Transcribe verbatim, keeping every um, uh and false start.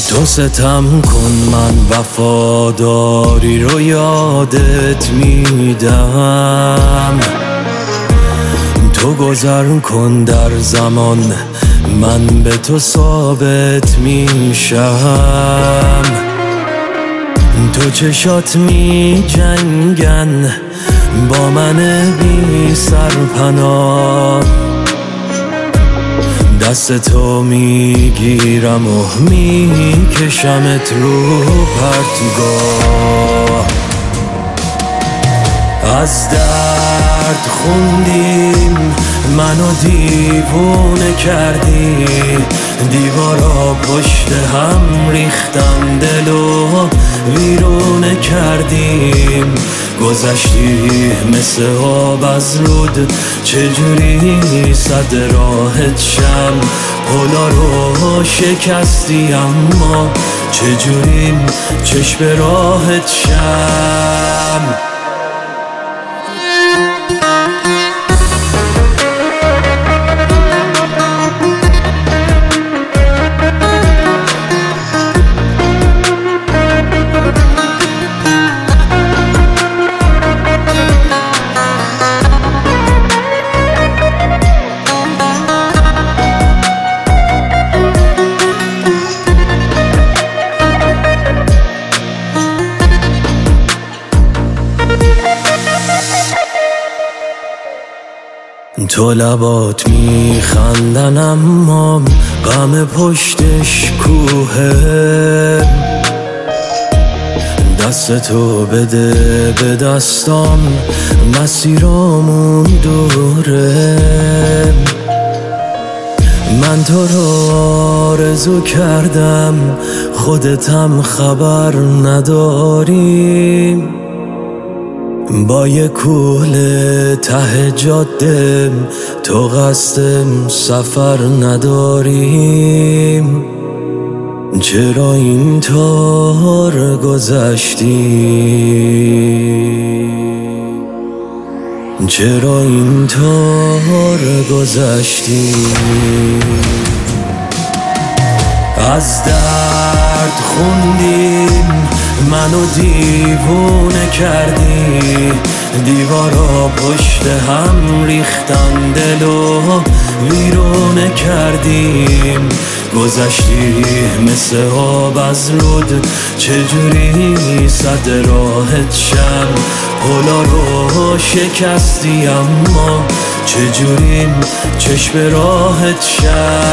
تو ستم کن من وفاداری رو یادت میدم، تو گذر کن در زمان من به تو ثابت میشم. تو چشات می جنگن با من بی سرپناه، دست تو میگیرم و میکشمت رو پرتگاه. از درد خوندیم منو دیوونه کردی، دیوارا پشت هم ریختن دلو ویرونه کردیم. گذشتی مثل آب از رود، چجوری صد راحت شم. پلا رو شکستی اما چجوری چشم راحت شم. تو لبات میخندن اما غم پشتش کوهه، دست تو بده به دستام مسیرامون دوره. من تو رو آرزو کردم خودتم خبر نداری، با یه کوله ته جاده تو قصد سفر نداریم. چرا این طور گذشتی، چرا این طور گذشتی. از درد خوندیم منو دیوونه کردی، دیوارا پشت هم ریختن دلو ویرونه کردیم. گذشتی مثل آب از رود، چجوری صد راحت شم. پلا رو شکستی اما چجوری چشم راحت شم.